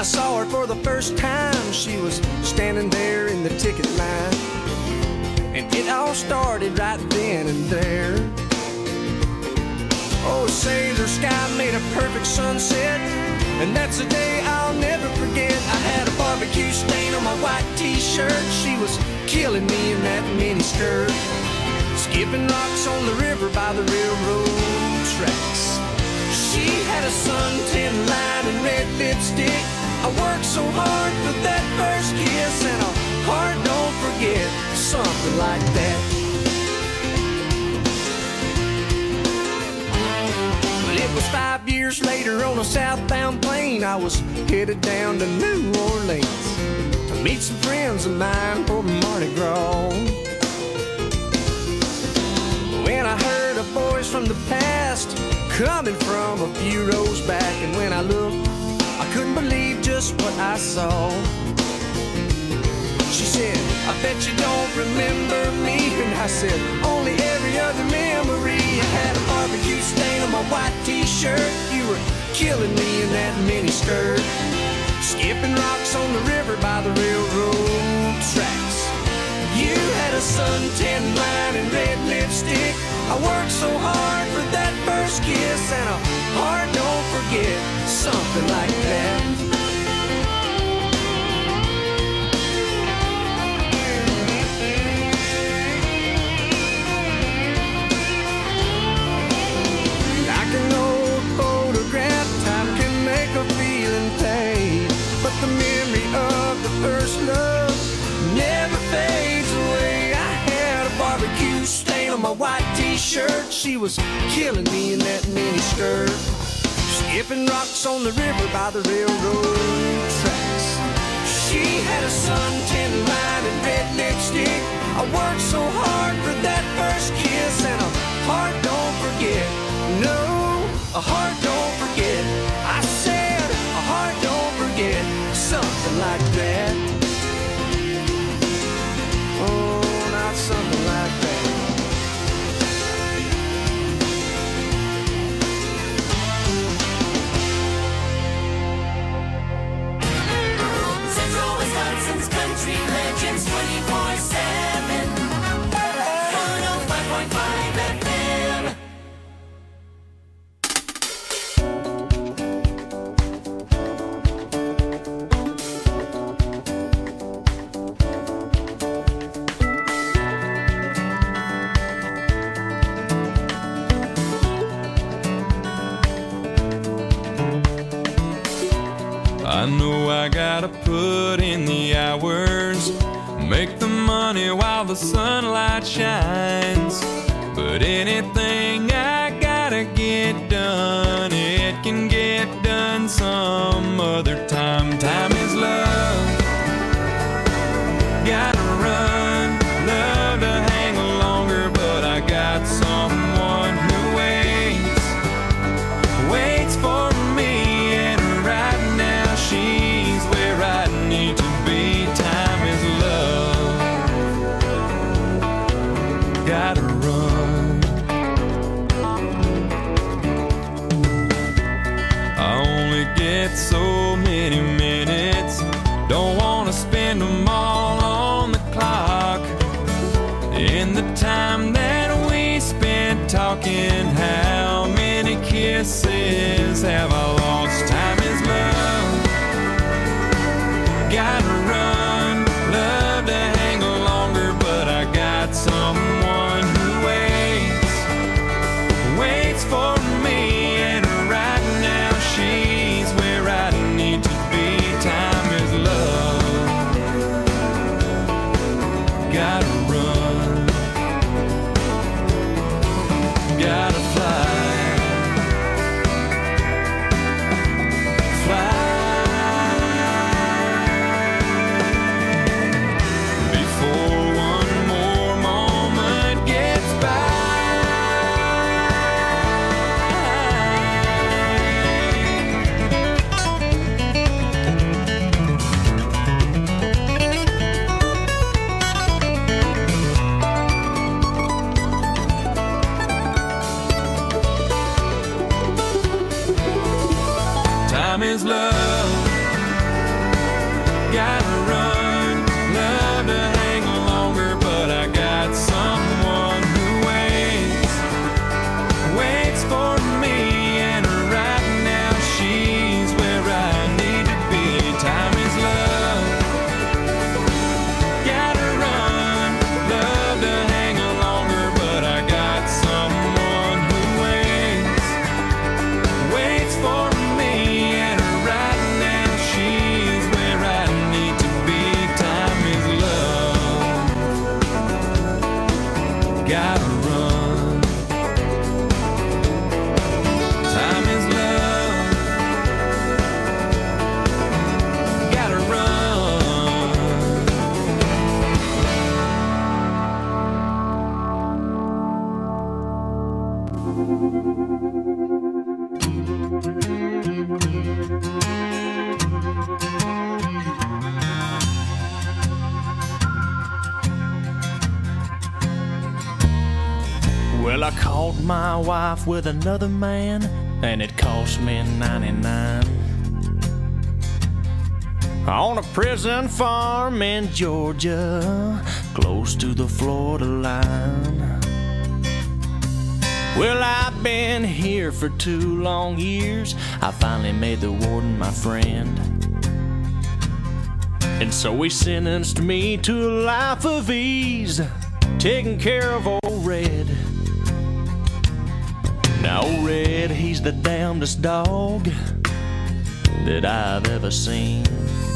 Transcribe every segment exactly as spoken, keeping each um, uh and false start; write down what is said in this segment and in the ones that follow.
saw her for the first time, she was standing there in the ticket line. And it all started right then and there. Oh, say the sky made a perfect sunset, and that's a day I'll never forget. I had a barbecue stain on my white t-shirt. She was killing me in that mini skirt, skipping rocks on the river by the railroad tracks. She had a suntan line and red lipstick. I worked so hard for that first kiss, and a heart don't forget, something like that. But it was five years later on a southbound plane. I was headed down to New Orleans to meet some friends of mine for Mardi Gras. When I heard a voice from the past coming from a few rows back, and when I looked, I couldn't believe just what I saw. She said, I bet you don't remember me. And I said, only every other memory. I had a barbecue stain on my white t-shirt. You were killing me in that mini skirt, skipping rocks on the river by the railroad tracks. You had a suntan line and red lipstick. I worked so hard for that first kiss, and a heart don't forget, something like that. Like an old photograph, time can make a feeling fade, but the memory of the first love never fades away. I had a barbecue stain on my white t-shirt. She was killing me in that mini skirt, skipping rocks on the river by the railroad tracks. She had a suntan line and red lipstick. I worked so hard for that first kiss, and a heart don't forget. No, a heart don't forget. I said a heart don't forget, something like that. Oh, not something like that. Central Wisconsin's country legends twenty-four seven. one oh five point five F M. I know I gotta put in the hours, make the money while the sunlight shines. But anything I gotta get done, it can get done some other time. Time is love, gotta run, love to hang longer, but I got someone who waits, waits for me, and right now she's where I need to be. Time is love, gotta run. I only get so many minutes, don't wanna spend them all on the clock. In the time that we spent talking, how many kisses have I lost? Time is love, gotta run, love to hang longer, but I got someone who waits, waits for me, and right now she's where I need to be. Time is love, gotta run, gotta fly, fly. Before one more moment gets by. Time is love, Gotta run, love to hang longer, but I got someone who waits, waits for me, and right now she's where I need to be. Time is love. Gotta run, love to hang longer, but I got someone who waits, waits for me, and right now she's where I need to be. Time is love. Gotta run. Time is love. Gotta run. Well, I caught my wife with another man, and it cost me ninety-nine. On a prison farm in Georgia, close to the Florida line. Well, I've been here for two long years. I finally made the warden my friend. And so he sentenced me to a life of ease, taking care of old Red. Now old Red, he's the damnedest dog that I've ever seen.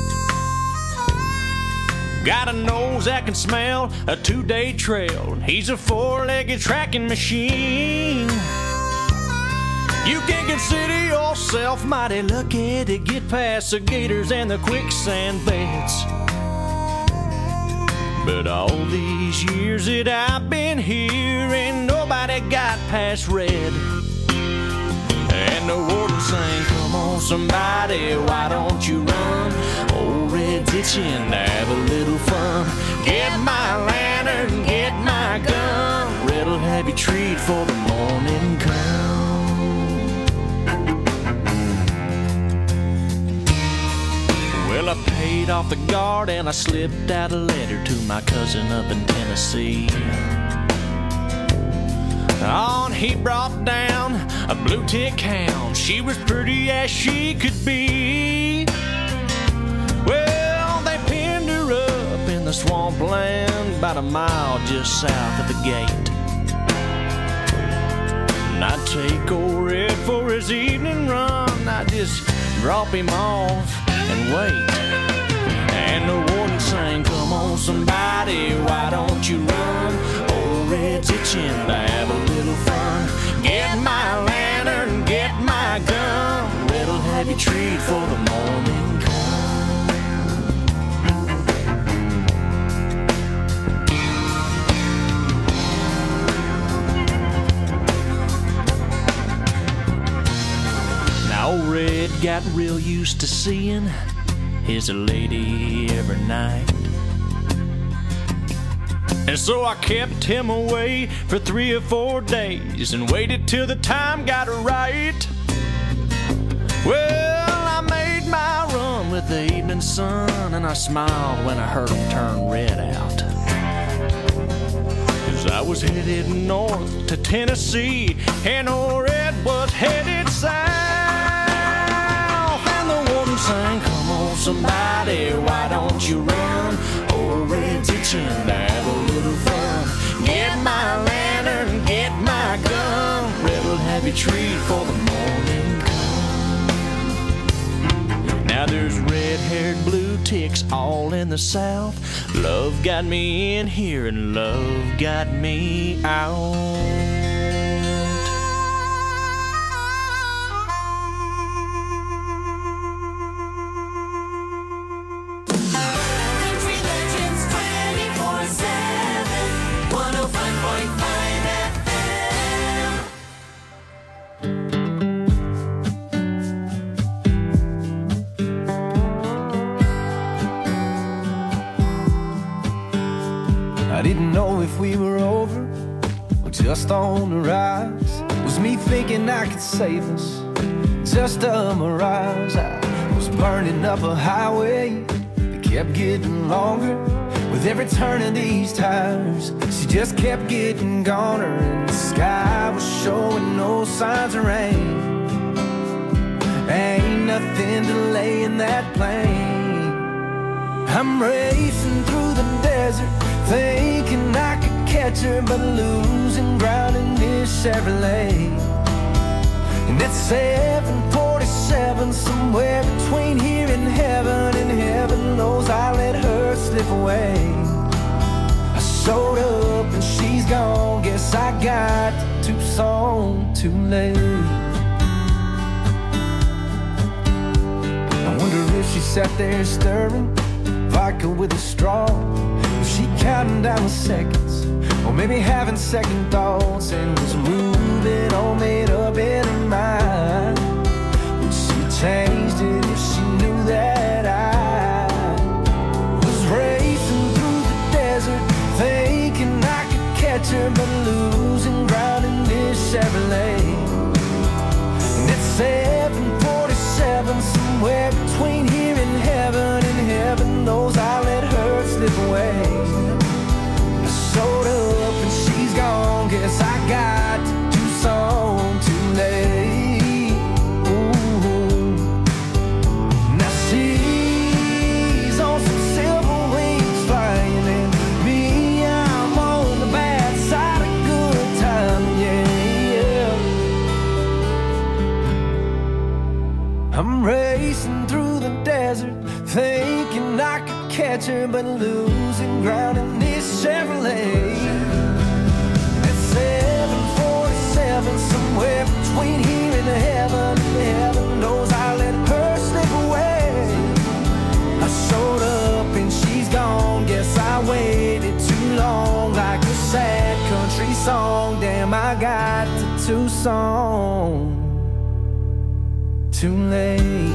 Got a nose that can smell a two-day trail. He's a four-legged tracking machine. You can consider yourself mighty lucky to get past the gators and the quicksand beds. But all these years that I've been here, ain't nobody got past Red. And the warden sang, come on somebody, why don't you run? Old Red's itching to have a little fun. Get my lantern, get my gun. Red'll have you treat for the morning come. Well, I paid off the guard and I slipped out a letter to my cousin up in Tennessee. On he brought down a blue tick hound. She was pretty as she could be. Well, they pinned her up in the swampland about a mile just south of the gate. And I'd take old Red for his evening run. I'd just drop him off and wait. And the warden sang, come on somebody, why don't you run? Old Red's itching to have a little fun. Get my lantern, get my gun. Red'll have you treat for the morning come. Now old Red got real used to seeing his lady every night. And so I kept him away for three or four days and waited till the time got right. Well, I made my run with the evening sun, and I smiled when I heard him turn Red out. Cause I was headed north to Tennessee, and old Red was headed south. And the warden sang, come on somebody, why don't you run? Old Red's itching to have a little fun. Get my lantern, get my gun. Red'll have you treat for the morning come. Now there's red-haired blue ticks all in the south. Love got me in here and love got me out. I didn't know if we were over or just on the rise. Was me thinking I could save us just a mirage? I was burning up a highway that kept getting longer with every turn of these tires. She just kept getting goner, and the sky was showing no signs of rain. Ain't nothing delaying that plane. I'm racing through the desert, thinking I could catch her, but losing ground in this Chevrolet. And it's seven forty-seven, somewhere between here and heaven, and heaven knows I let her slip away. I showed up and she's gone, guess I got to Tucson too late. I wonder if she sat there stirring vodka with a straw, was she counting down the seconds, or maybe having second thoughts, and was moving all made up in her mind? Would she changed it if she knew that I was racing through the desert, thinking I could catch her, but losing ground in this Chevrolet? And it's seven forty-seven, somewhere between here and heaven, and heaven knows I let her slip away. I showed up and she's gone, guess I got to Tucson too late. Ooh. Now she's on some silver wings flying, and me, I'm on the bad side of good time, yeah, yeah. I'm racing through the desert, thinking I could catch her, but losing ground in this Chevrolet. It's seven forty-seven, somewhere between here and heaven, and heaven knows I let her slip away. I showed up and she's gone, guess I waited too long, like a sad country song. Damn, I got to Tucson too late.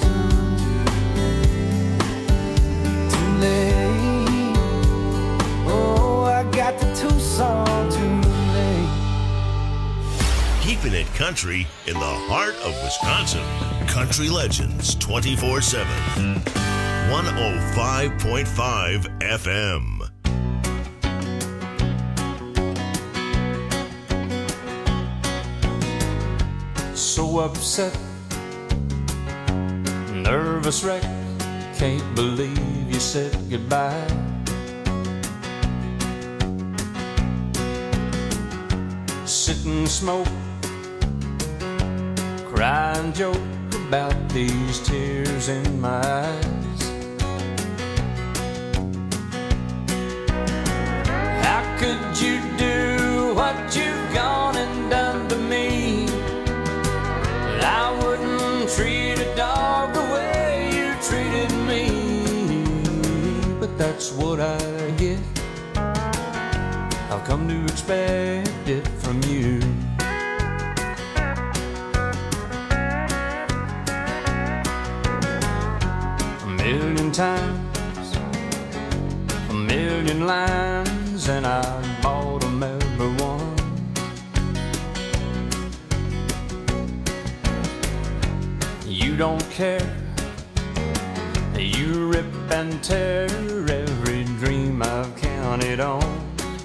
Oh, I got the Tucson too late. Keeping it country in the heart of Wisconsin. Country Legends twenty-four seven. one oh five point five F M. So upset, nervous wreck, can't believe you said goodbye. Sit and smoke, cry and joke about these tears in my eyes. How could you do what you've gone and done to me? I wouldn't treat a dog the way you treated me, but that's what I get. I've come to expect it from you. A million times, a million lines, and I bought them every one. You don't care, you rip and tear every dream I've counted on.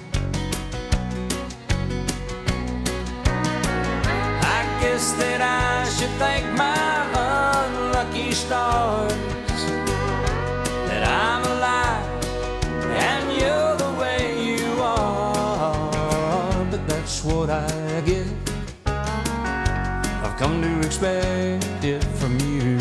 I guess that I should thank my unlucky stars that I'm alive and you're the way you are, but that's what I get. I've come to expect it from you.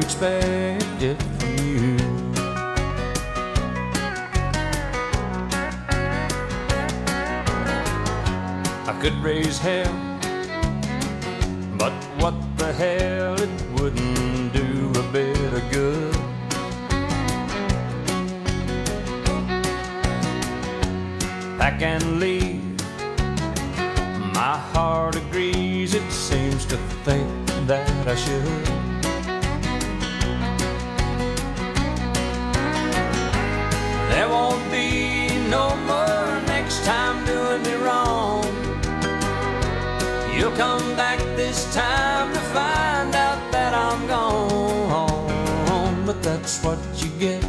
expect it from you. I could raise hell, but what the hell, it wouldn't do a bit of good. Pack and leave, my heart agrees, it seems to think that I should. There won't be no more next time doing me wrong. You'll come back this time to find out that I'm gone. But that's what you get.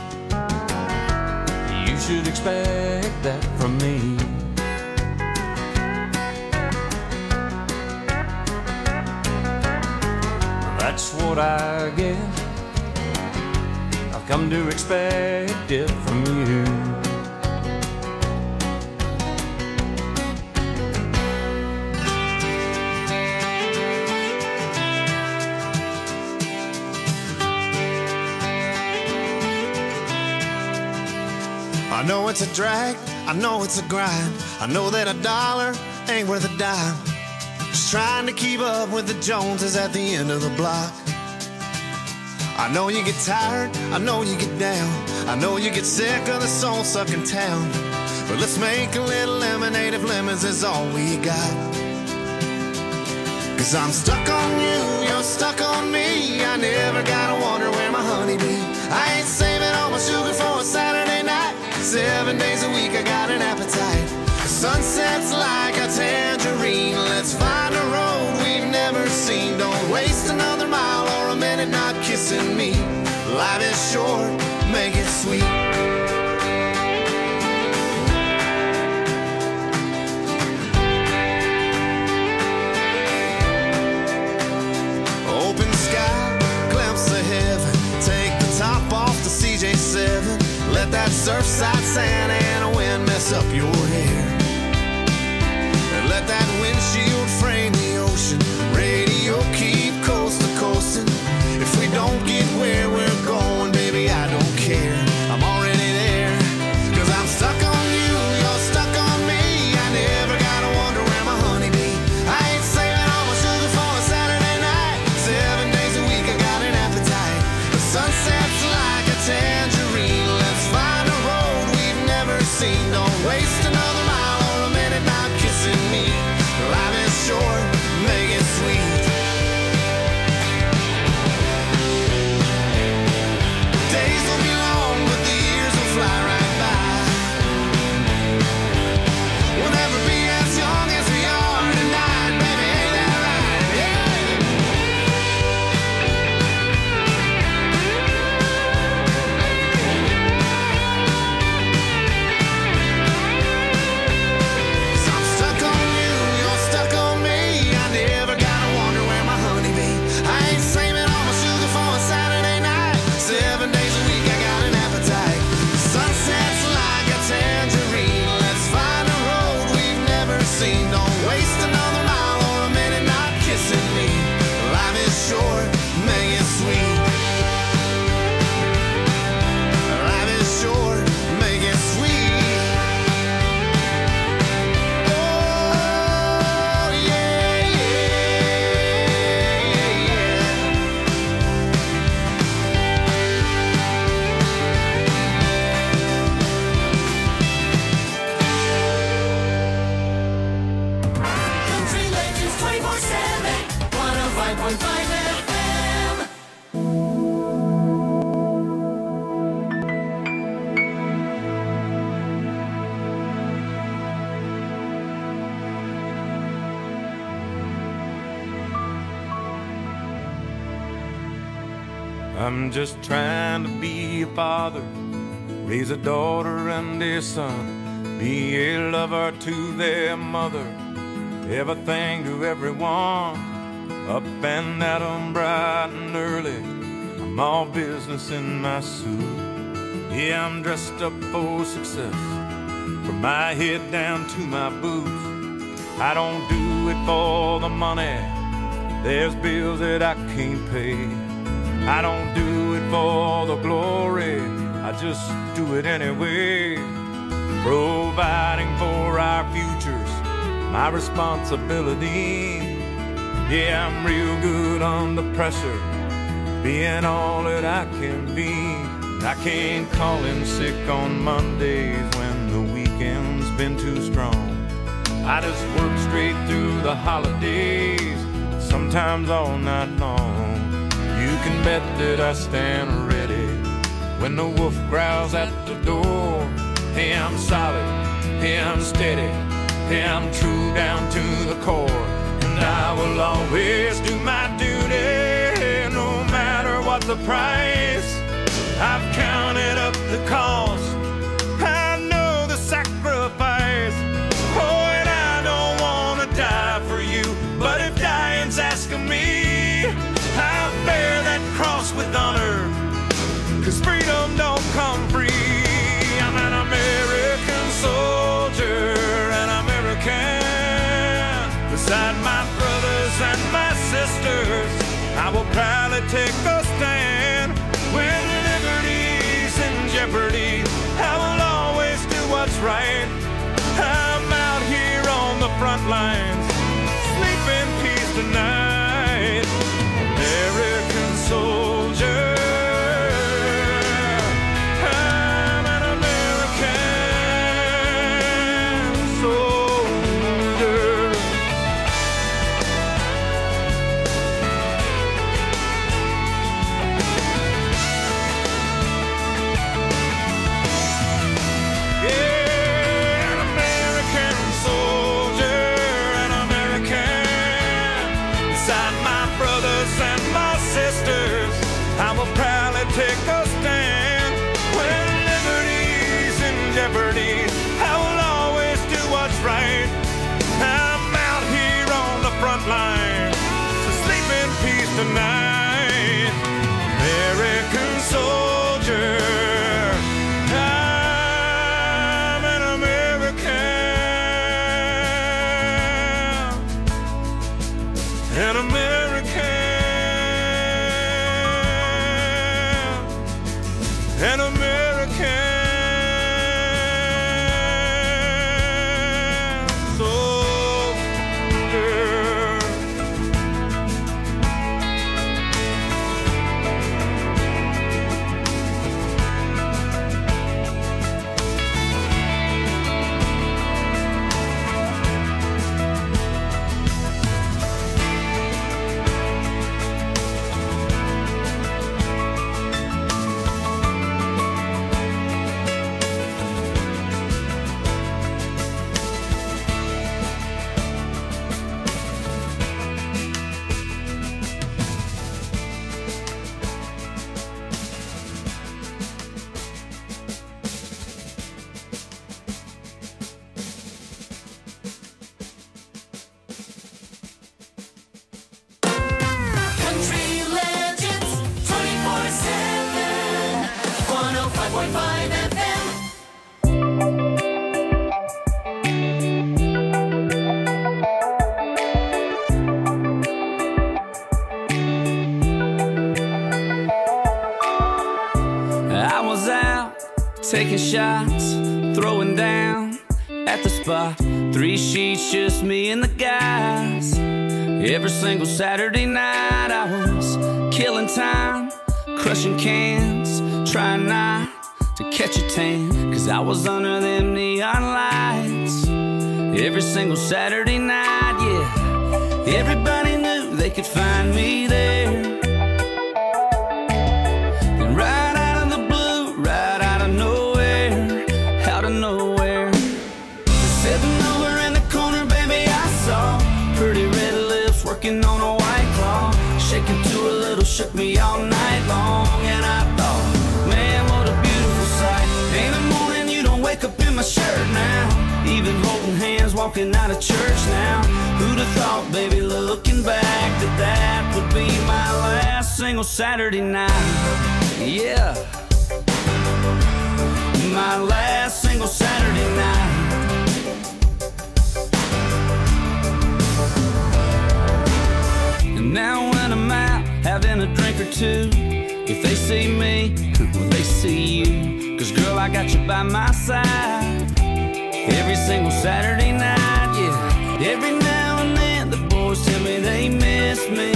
You should expect that from me. That's what I get. I've come to expect it from you. I know it's a drag, I know it's a grind. I know that a dollar ain't worth a dime. Just trying to keep up with the Joneses at the end of the block. I know you get tired, I know you get down. I know you get sick of the soul-sucking town. But let's make a little lemonade if lemons is all we got. Cause I'm stuck on you, you're stuck on me. I never gotta wonder where my honey be. I ain't saving all my sugar for a Saturday night. Seven days a week I got an appetite. The sunset's like a tangerine. Let's find a road we've never seen. Don't waste another mile or a minute not kissing me. Life is short, make it sweet. Open sky, glimpse of heaven. Take the top off the C J seven. Let that surfside Santa Ana wind mess up your hair. And let that windshield frame the ocean. Radio keep coast to coasting. If we don't get where we're going, baby, I don't care. I'm already there. Cause I'm stuck on you, you're stuck on me. I never gotta wonder where my honey be. I ain't saving all my sugar for a Saturday night. Seven days a week I got an appetite. The sunset's like a tangerine. Don't waste another mile or a minute not kissing me. Life is short, make it sweet. Days will be long, but the years will fly right by. We'll never be as young as we are tonight, baby, ain't that right? Yeah. Don't waste another mile or a minute not kissing me. Life is short, make it sweet. Life is short, make it sweet. Oh, yeah, yeah, yeah. I'm just trying to be a father, raise a daughter and a son, be a lover to their mother, everything to everyone, up and at 'em bright and early. I'm all business in my suit. Yeah, I'm dressed up for success, from my head down to my boots. I don't do it for the money, there's bills that I can't pay. I don't do it for the glory, I just do it anyway. Providing for our futures, my responsibility. Yeah, I'm real good under pressure, being all that I can be. I can't call in sick on Mondays when the weekend's been too strong. I just work straight through the holidays, sometimes all night long. You can bet that I stand ready when the wolf growls at the door. Hey, I'm solid, hey, I'm steady, hey, I'm true down to the core. And I will always do my duty, no matter what the price. I've counted up the cost, I know the sacrifice. Oh, and I don't want to die for you, but if dying's asking me, I'll bear that cross with honor, 'cause freedom don't come free. I'm an American soldier, an American. Beside my brothers and my sisters, I will proudly take a stand. When liberty's in jeopardy, I will always do what's right. I'm out here on the front lines, sleep in peace tonight. American soldier, I'm an American soldier. Yeah, an American soldier, an American. Beside my brothers and my sisters, I will proudly take a stand. When liberty's in jeopardy, I will always do what's right. I'm out here on the front line, so sleep in peace tonight. American soldier, I'm an American, an American, an American soldier. Country Legends twenty-four seven, one oh five point five F M. I was out taking shots, throwing down at the spot. Three sheets, just me and the guys. Every single Saturday night I was killing time, crushing cans, trying not to catch a tan, 'cause I was under them neon lights. Every single Saturday night, yeah. Everybody knew they could find me there. And right out of the blue, right out of nowhere, out of nowhere, sitting over in the corner, baby, I saw pretty red lips working on a white claw, shaking to a little, shook me all night long. And I thought, man, what a beautiful sight. In the morning you don't wake up in my shirt now, even holding hands walking out of church now. Who'd have thought, baby, looking back, that that would be my last single Saturday night. Yeah, my last single Saturday night. And now when I'm out having a drink or two, If they see me, will they see you? Cause girl, I got you by my side every single Saturday night, yeah. Every now and then the boys tell me they miss me.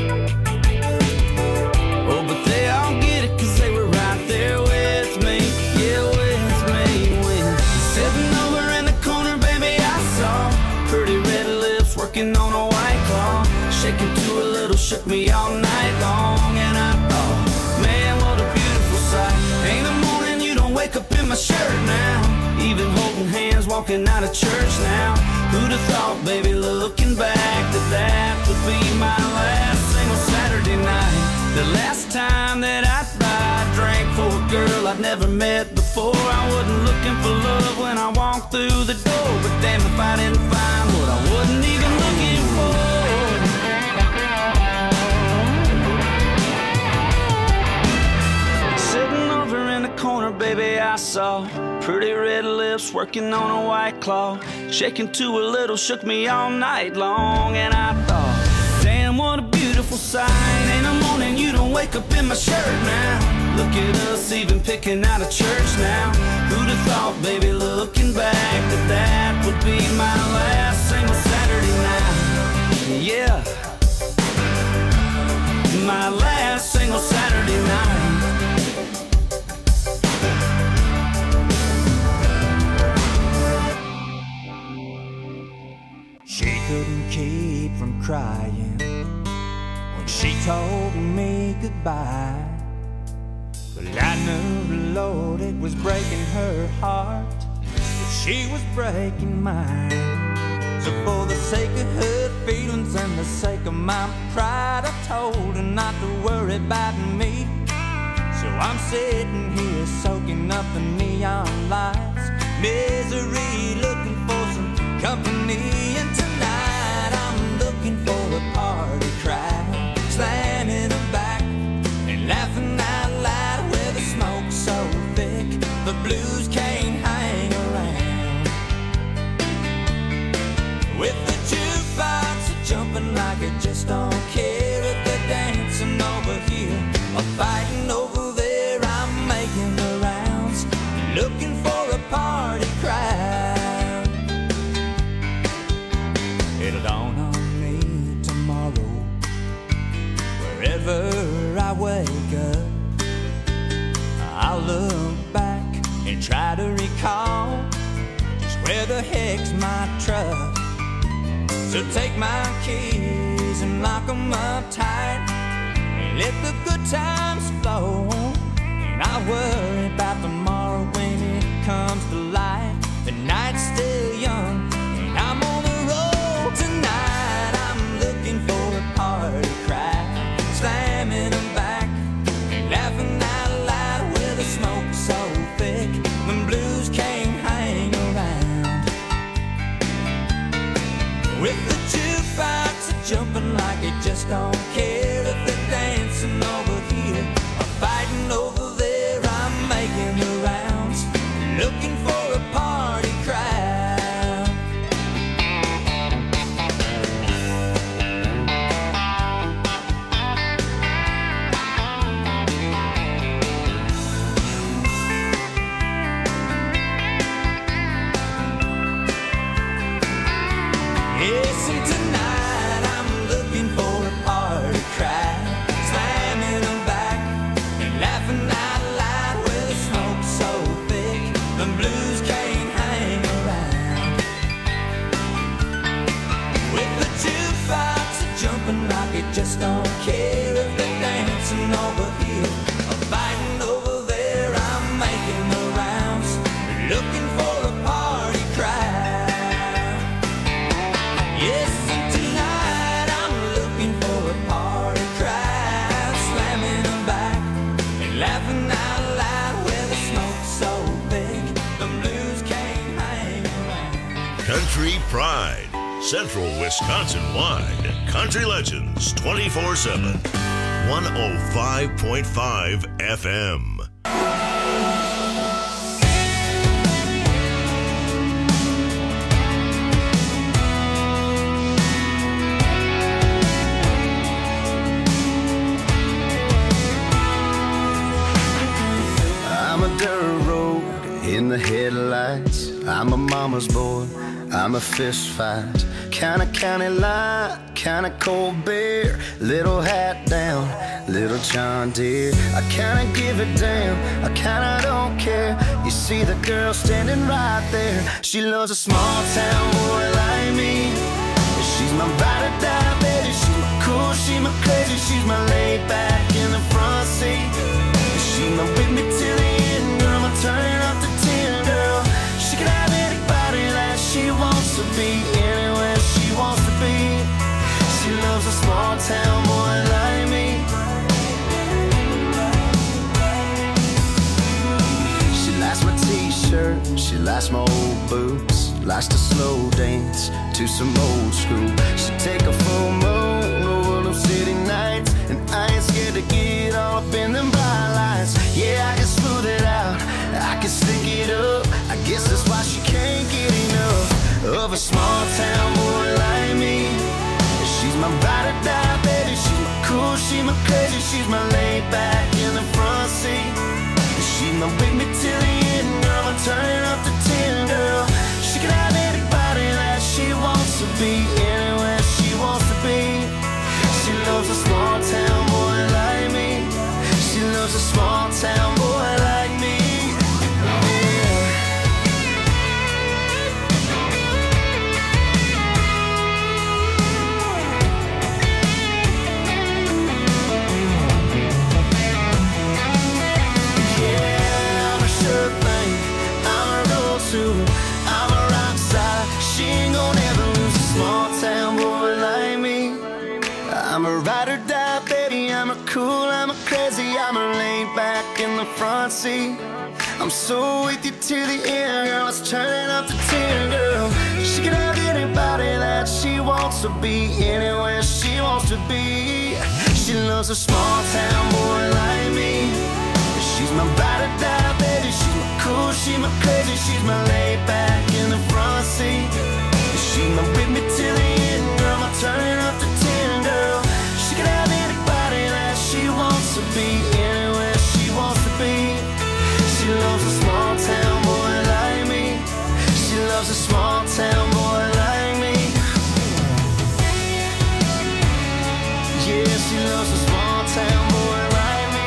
Oh, but they all get it cause they were right there with me. Yeah, with me, with sitting over in the corner, baby, I saw pretty red lips working on a white claw, shaking to a little, shook me all night long. And I thought, man, what a beautiful sight. Ain't a morning you don't wake up in my shirt now, even holding hands walking out of church now. Who'd have thought, baby, looking back, that that would be my last single Saturday night. The last time that I I drank for a girl I'd never met before. I wasn't looking for love when I walked through the door, but damn if I didn't find what I wasn't even looking for. Sitting over in the corner, baby, I saw pretty red lips working on a white claw, shaking to a little, shook me all night long. And I thought, damn, what a beautiful sight. Ain't a morning you don't wake up in my shirt now. Look at us even picking out of church now. Who'd have thought, baby, looking back, that that would be my last single Saturday night. Yeah, my last single Saturday night. She couldn't keep from crying when she told me goodbye. But I knew the Lord, it was breaking her heart, but she was breaking mine. So for the sake of her feelings and the sake of my pride, I told her not to worry about me. So I'm sitting here soaking up the neon lights, misery, looking for some company. And tonight I'm looking for a party crowd, slamming her back and laughing out loud, where the smoke's so thick the blues can't hang around. With the jukebox jumping like it just don't care, if they're dancing over here or fighting over there, I'm making the rounds, looking for a party crowd. It'll dawn on me tomorrow, wherever I wake up, I'll look back and try to recall just where the heck's my truck. So take my keys and lock them up tight, and let the good times flow. And I'll worry about tomorrow when it comes to light. The night's still young and I'm on the road tonight. I'm looking for a party crowd, slamming them back and laughing out loud, where the smoke's so thick the blues can't hang around. With the jukebox jumping like it just don't care, if they're dancing over here or fighting over there, I'm making the rounds, looking for a party crowd. Yes, and tonight I'm looking for a party crowd, slamming them back and laughing out loud, where the smoke's so thick the blues can't hang around. With the jukebox jumping like it just don't care, if they're dancing over here or fighting over there, I'm making the rounds, looking for a party crowd. Yes, and tonight I'm looking for a party crowd, slamming them back and laughing out loud, where the smoke's so big the blues can't hang around. Country Pride, Central Wisconsin-wide. Country Legends twenty-four seven. one oh five point five F M. I'm a mama's boy, I'm a fist fight. Kinda county line, kinda cold beer. Little hat down, little John Deere. I kinda give a damn, I kinda don't care. You see the girl standing right there. She loves a small town boy like me. She's my ride or die, baby. She's my cool, she's my crazy. She's my laid back in the front seat. She's my with me till the end, girl. I'm turning up the ten, girl. She can have anybody that she wants to be, anywhere she wants to be. She loves a small town boy like me. She likes my t-shirt, she likes my old boots. Likes to slow dance to some old school. She take a full moon over them city nights, and I ain't scared to get all up in them bright lights. Yeah, I can smooth it out, I can stick it up. I guess that's why she can't get enough of a small town boy like me. She's my ride or die, baby. She's my cool, she's my crazy. She's my laid back in the front seat. She's my with me till the end, girl. I'm turning up the ten, girl. She can have anybody that she wants to be, anywhere she wants to be. She loves a small town boy like me. She loves a small town boy like me. I'm a rock star. She ain't gonna ever lose a small town boy like me. I'm a ride or die, baby. I'm a cool, I'm a crazy. I'm a laid back in the front seat. I'm so with you to the end, girl. It's turning up the ten, girl. She can have anybody that she wants to be, anywhere she wants to be. She loves a small town boy like me. She's my ride or die, baby. She's my cool, she's my crazy. She's my laid back in the front seat. She's my with me till the end, girl. I'm turning up the ten, girl. She can have anybody that she wants to be, anywhere she wants to be. She loves a small town boy like me. She loves a small town boy like me. Yeah, she loves a small town boy like me.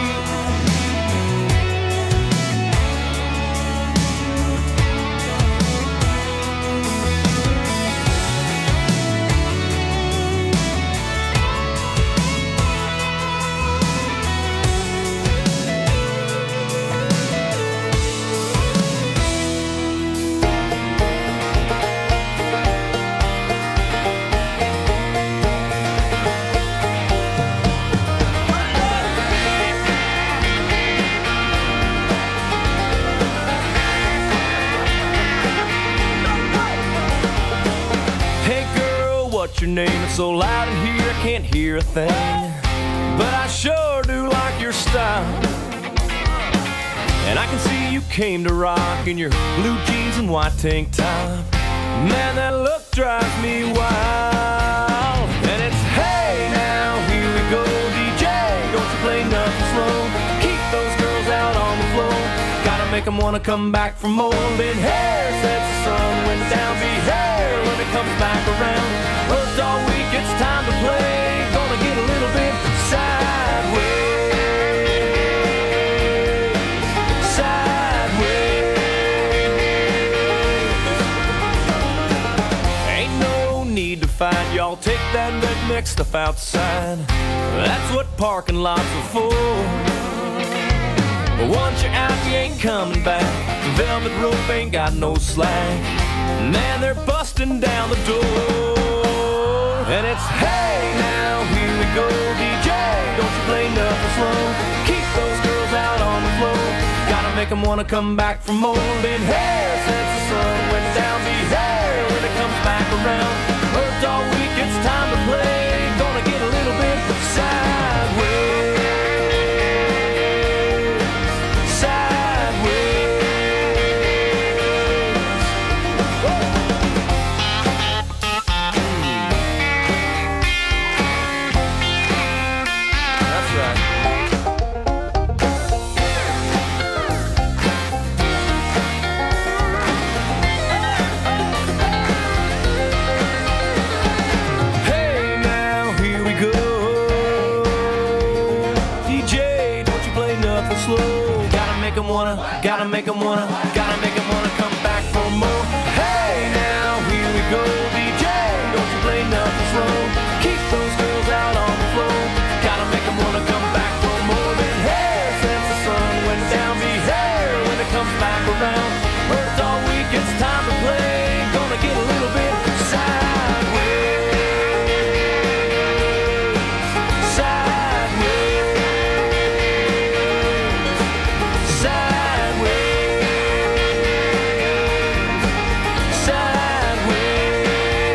What's your name? It's so loud in here I can't hear a thing. But I sure do like your style. And I can see you came to rock in your blue jeans and white tank top. Man, that look drives me wild. And it's hey now, here we go, D J. Don't you play nothing slow. Keep those girls out on the floor. Gotta make them wanna come back for more. Been hair since the sun went down. Be hair when it comes back around. Worked all week, it's time to play. Gonna get a little bit sideways. Sideways. Ain't no need to fight, y'all. Take that redneck stuff outside. That's what parking lots are for. But once you're out, you ain't coming back. The velvet rope ain't got no slack. Man, they're busting down the door. And it's hey now, here we go, D J. Don't you play nothing slow. Keep those girls out on the floor. Gotta make them wanna come back for more. Been here since the sun went down. Be there when it comes back around. Worked all week, it's time to play. Gonna get a little bit sideways. 'em wanna, gotta make 'em wanna, gotta make 'em wanna come back for more. Hey, now here we go, D J, don't you play nothing slow. Keep those girls out on the floor. Gotta make 'em wanna come back for more than hair since the sun went down. Be hair when it comes back around. Worked all week, it's time to play. Gonna get a little bit sideways, sideways, sideways, sideways.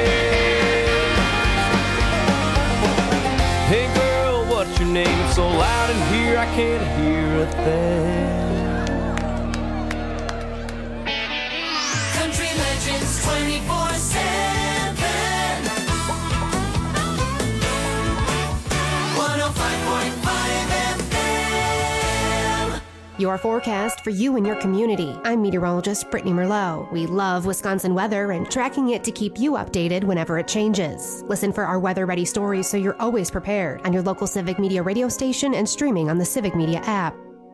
Hey girl, what's your name? It's so loud in here I can't hear a thing. Country Legends twenty-four seven. one oh five point five F M. Your forecast for you and your community. I'm meteorologist Brittany Merlot. We love Wisconsin weather and tracking it to keep you updated whenever it changes. Listen for our weather-ready stories so you're always prepared on your local Civic Media radio station and streaming on the Civic Media app.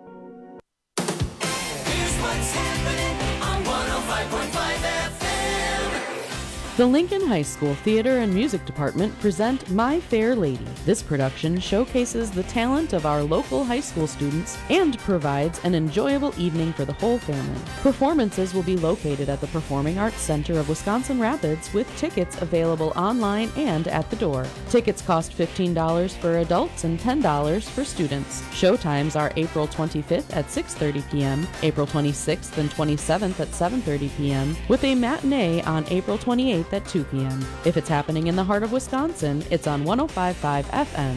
Here's what's happening on one oh five point five F M. The Lincoln High School Theater and Music Department present My Fair Lady. This production showcases the talent of our local high school students and provides an enjoyable evening for the whole family. Performances will be located at the Performing Arts Center of Wisconsin Rapids with tickets available online and at the door. Tickets cost fifteen dollars for adults and ten dollars for students. Showtimes are April twenty-fifth at six thirty p.m., April twenty-sixth and twenty-seventh at seven thirty p.m., with a matinee on April twenty-eighth at two p.m. If it's happening in the heart of Wisconsin, it's on one oh five point five F M.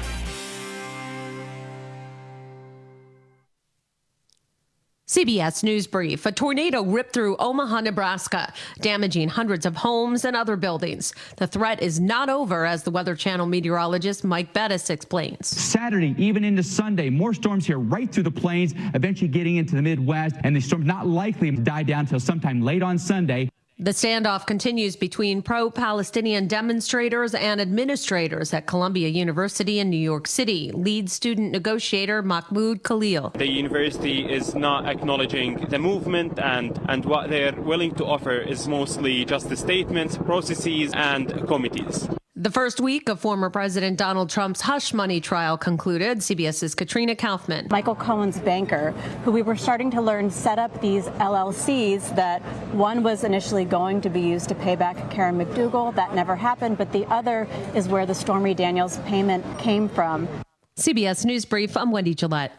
C B S News Brief. A tornado ripped through Omaha, Nebraska, damaging hundreds of homes and other buildings. The threat is not over, as the Weather Channel meteorologist Mike Bettis explains. Saturday, even into Sunday, more storms here right through the plains, eventually getting into the Midwest, and the storm not likely to die down until sometime late on Sunday. The standoff continues between pro-Palestinian demonstrators and administrators at Columbia University in New York City. Lead student negotiator Mahmoud Khalil. The university is not acknowledging the movement, and, and what they're willing to offer is mostly just the statements, processes, and committees. The first week of former President Donald Trump's hush money trial concluded. CBS's Katrina Kaufman. Michael Cohen's banker, who we were starting to learn set up these L L Cs that one was initially going to be used to pay back Karen McDougal. That never happened, but the other is where the Stormy Daniels payment came from. C B S News Brief, I'm Wendy Gillette.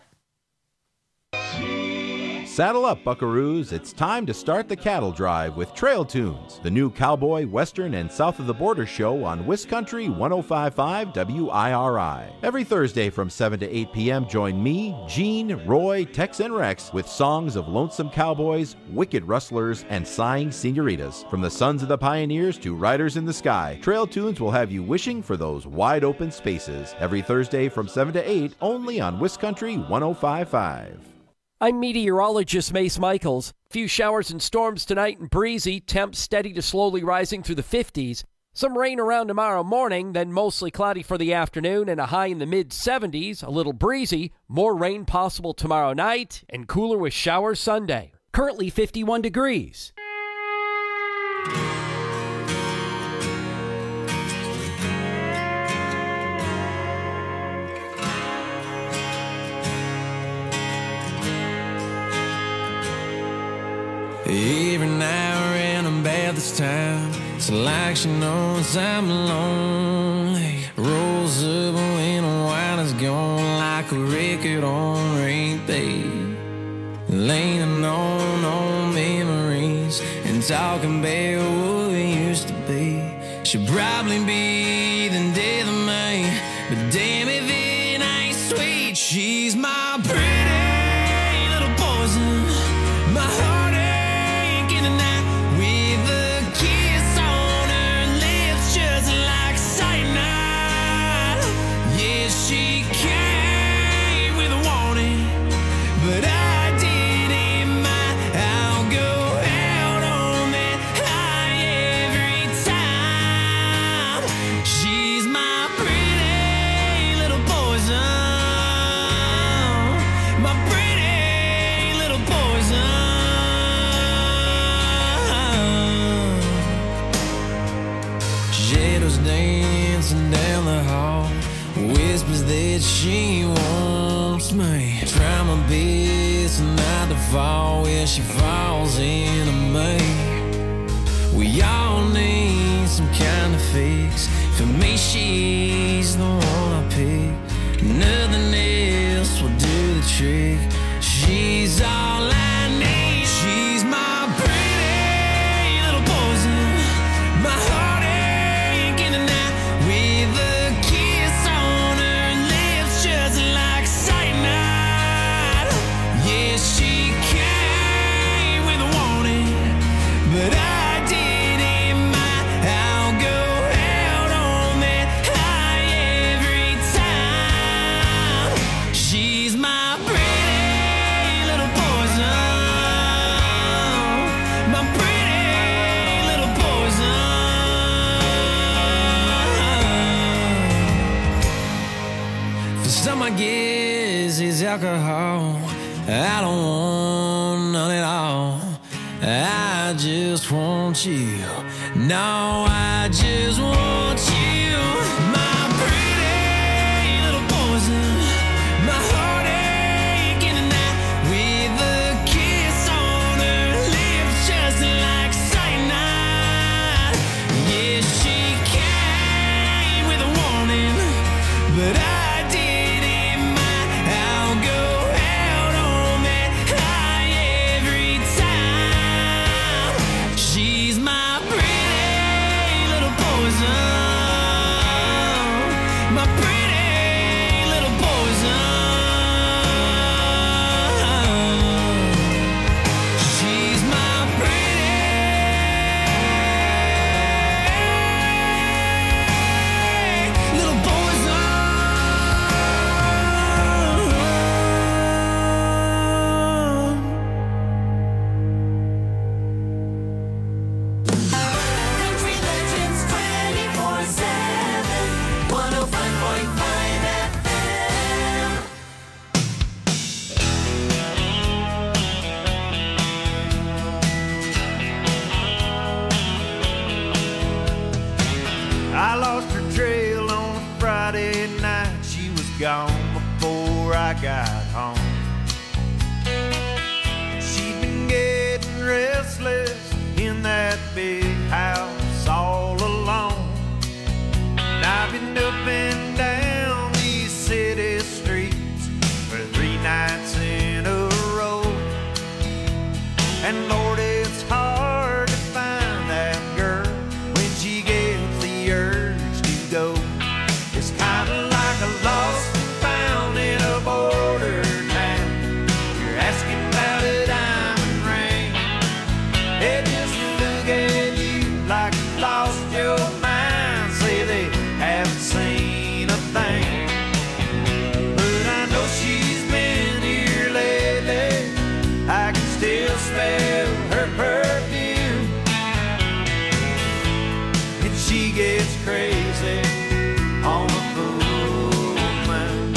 Saddle up, buckaroos. It's time to start the cattle drive with Trail Tunes, the new cowboy, western, and south of the border show on Wiscountry one oh five point five W I R I. Every Thursday from seven to eight p.m., join me, Gene, Roy, Tex, and Rex with songs of lonesome cowboys, wicked rustlers, and sighing senoritas. From the sons of the pioneers to riders in the sky, Trail Tunes will have you wishing for those wide open spaces. Every Thursday from seven to eight, only on Wiscountry one oh five point five. I'm meteorologist Mace Michaels. Few showers and storms tonight and breezy, temps steady to slowly rising through the fifties. Some rain around tomorrow morning, then mostly cloudy for the afternoon and a high in the mid seventies, a little breezy. More rain possible tomorrow night and cooler with showers Sunday. Currently fifty-one degrees. Every now and then I'm bad this time. It's like she knows I'm lonely. Rolls up when the wine is gone, like a record on repeat. Leaning on old memories and talking about what we used to be. Should probably be the death of me, but damn if it ain't sweet. She's my pretty little poison, my heart. that she wants me. Try my best not to fall where she falls into me. We all need some kind of fix. For me, she's the one I pick. Nothing else will do the trick. She's all I need. She's my pretty little poison, my heartache in the night, with a kiss on her lips just like cyanide. Yeah, she came with a warning, but I didn't mind. I'll go out on that high every time. She's my pretty little poison, my pretty little poison. For some, I guess it's alcohol. I don't want none at all. I just want you. No, I just want you. My pretty little poison, my heartache in the night, with a kiss on her lips just like cyanide. Yeah, she came with a warning, but I didn't mind. I'll go out on that high every time. She's my pretty little poison, my pretty little poison. She's my pretty little poison. Country Legends twenty-four seven, one oh five point five F M. I lost her trail on a Friday night. She was gone before I got home. She'd been getting restless in that big house all alone. And I've been up and down these city streets for three nights in a row. And Lord, it's hard to find that girl when she gets the urge to go. It's kind of like a lost and found in a border town. You're asking about a diamond ring. They just look at you like you lost your mind. Say they haven't seen a thing. But I know she's been here lately. I can still smell her perfume. And she gets crazy on the full moon.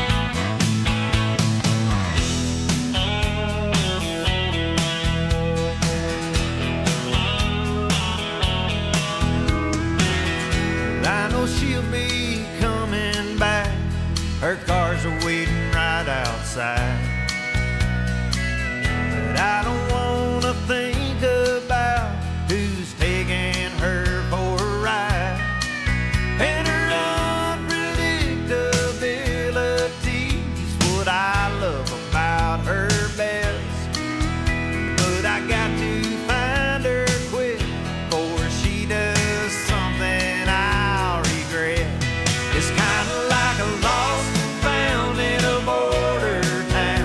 I know she'll be coming back. Her cars are waiting right outside. But I don't wanna think about who's taking her for a ride. And her unpredictability's what I love about her best. But I got to find her quick before she does something I'll regret. It's kinda like a lost and found in a border town.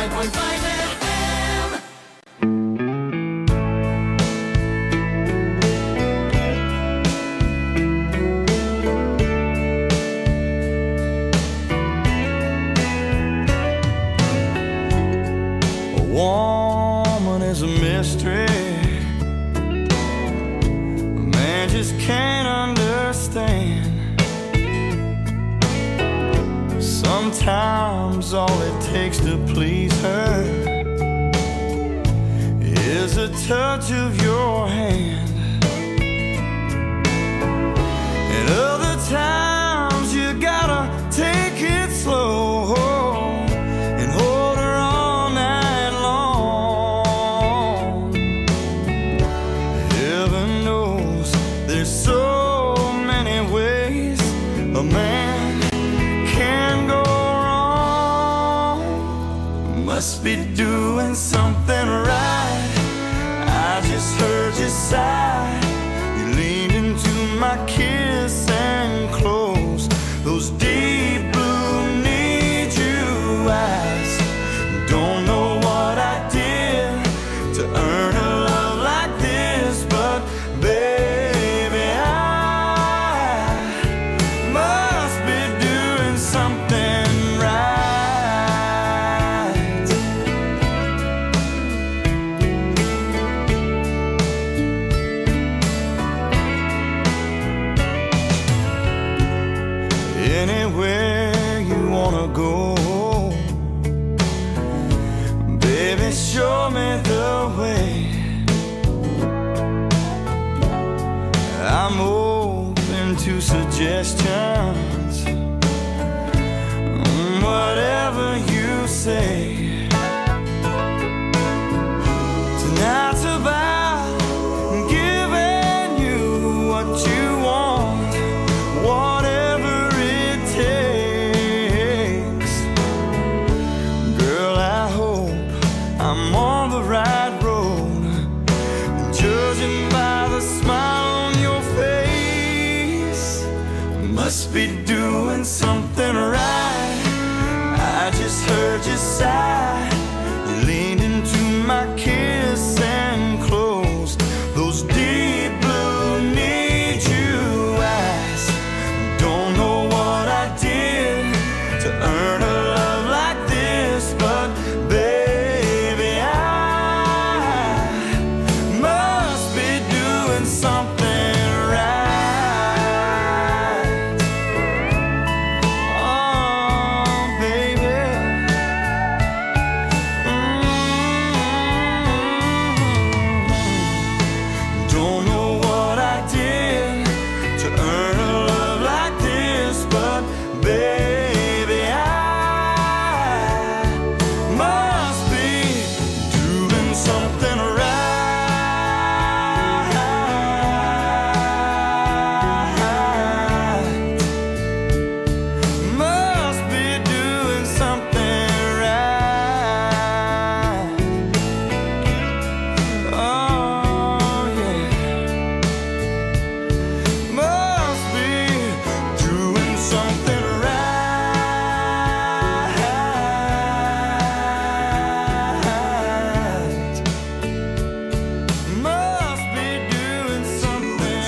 five point five F M. A woman is a mystery. A man just can't understand. Sometimes all it takes to please her is a touch of your hand. And other times you gotta take it slow and hold her all night long. Heaven knows there's so many ways a man can go wrong. Must be doing something right. I just heard you sigh. You leaned into my kiss and closed those deep blue need you eyes. Don't know what I did to earn a love like this, but baby, I must be doing something right. Anywhere you wanna go, baby, show me the way. I'm open to suggestions, mm, whatever you say. Tonight's about giving you what you want, whatever it takes. Girl, I hope I'm on the right road, judging by the smile on your face. Must be doing something right. I just heard you sigh. You leaned into my kiss and closed those deep blue need you eyes. Don't know what I did to earn a love like this, but baby, I must be doing something right. Oh, baby. Mm. Don't know what I did to earn a love like this, but baby, I must be doing something right. Must be doing something right. Oh, yeah. Must be doing something right. Must be doing something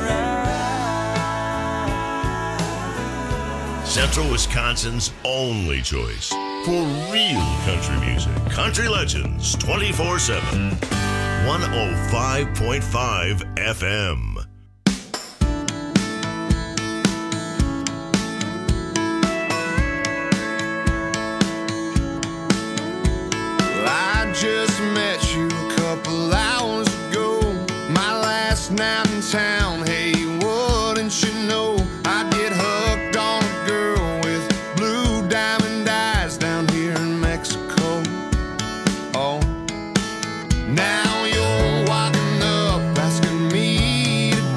right. Central Wisconsin's only choice for real country music. Country Legends twenty-four seven. one oh five point five F M. Well, I just met you a couple hours ago. My last night in town. Hey, wouldn't you know I get hooked on a girl with blue diamond eyes down here in Mexico. Oh, now you're walking up asking me to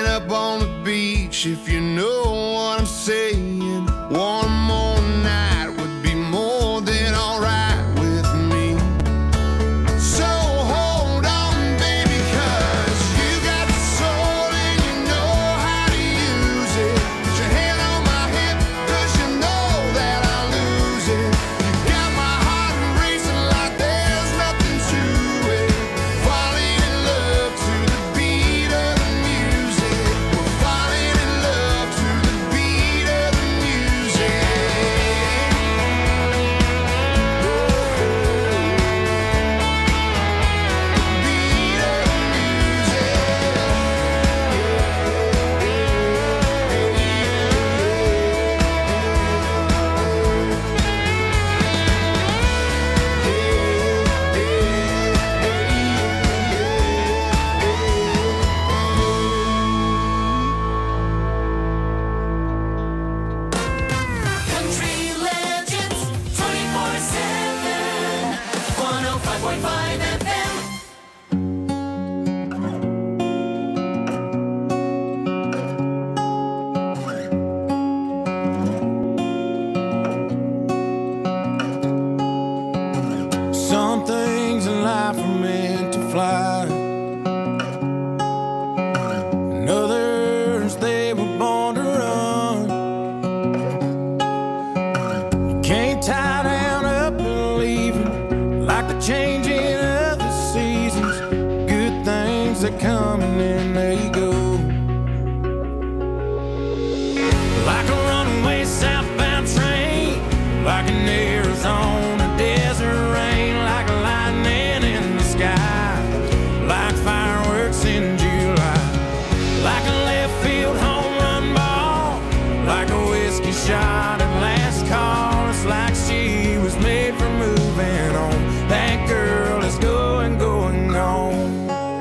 up on the beach, if you know what I'm saying. One more night would be more than alright with me. So hold on, baby, 'cause you got the soul and you know how to use it. Put your hand on my hip, 'cause you know that I'll lose it. You got my heart racing like there's nothing to it. Falling in love to the beat of the music. We're falling in love to the beat of the music. Country Legends twenty-four seven, one oh five point five F M. Some things in life are meant to fly, and others they were born to run. You can't tie down up and leave 'em, like the changing of the seasons. Good things that come and then they go, like a runaway southbound train, like an Arizona desert rain, like lightning in the sky, like fireworks in July, like a left field home run ball, like a whiskey shot at last call. It's like she was made for moving on. That girl is going, going, gone.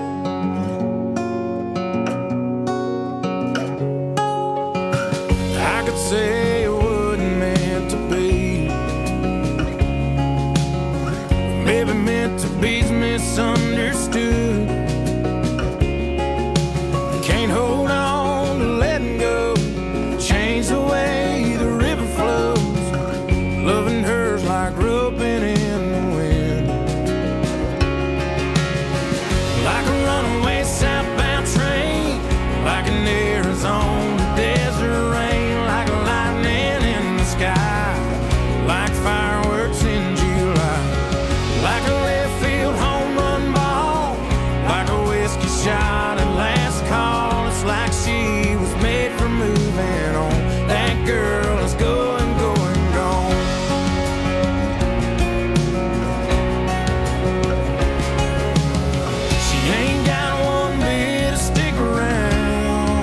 I could say it wasn't meant to be, maybe meant to be's misunderstood. Can't hold on to letting go, change the way the river flows. Loving her's like roping in the wind, like a runaway southbound train, like an Arizona desert rain, like lightning in the sky, like fireworks in July, like a left field home run ball, like a whiskey shot at last call. It's like she was made for moving on. That girl is going, going, gone. She ain't got one bit to stick around.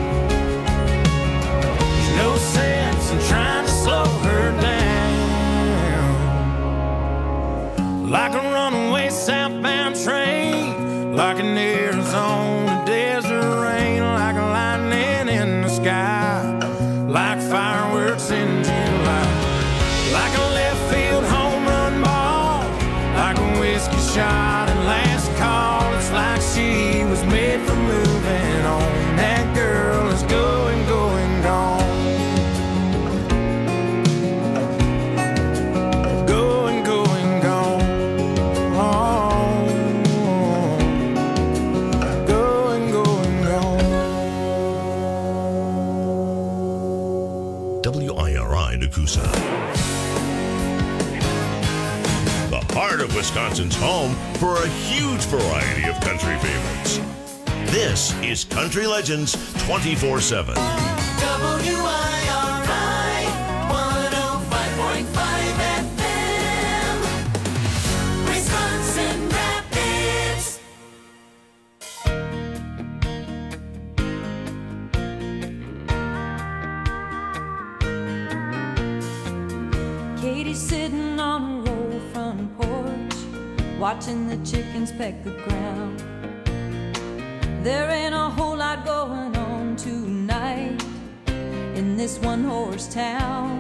There's no sense in trying to slow her down, like a runaway southbound train, like an Arizona desert rain, like a lightning in the sky, like fireworks in July, like a left field home run ball, like a whiskey shot at last call. It's like she was made for moving on. That girl is going, going, gone. Going, going, gone. Going, going, gone. W I R I Nakusa. The heart of Wisconsin's home for a huge variety of country favorites. This is Country Legends twenty-four seven. W I R I one oh five point five F M, Wisconsin Rapids. Katie's sitting on her old front porch, watching the chickens peck the ground. There ain't a whole lot going on tonight in this one horse town.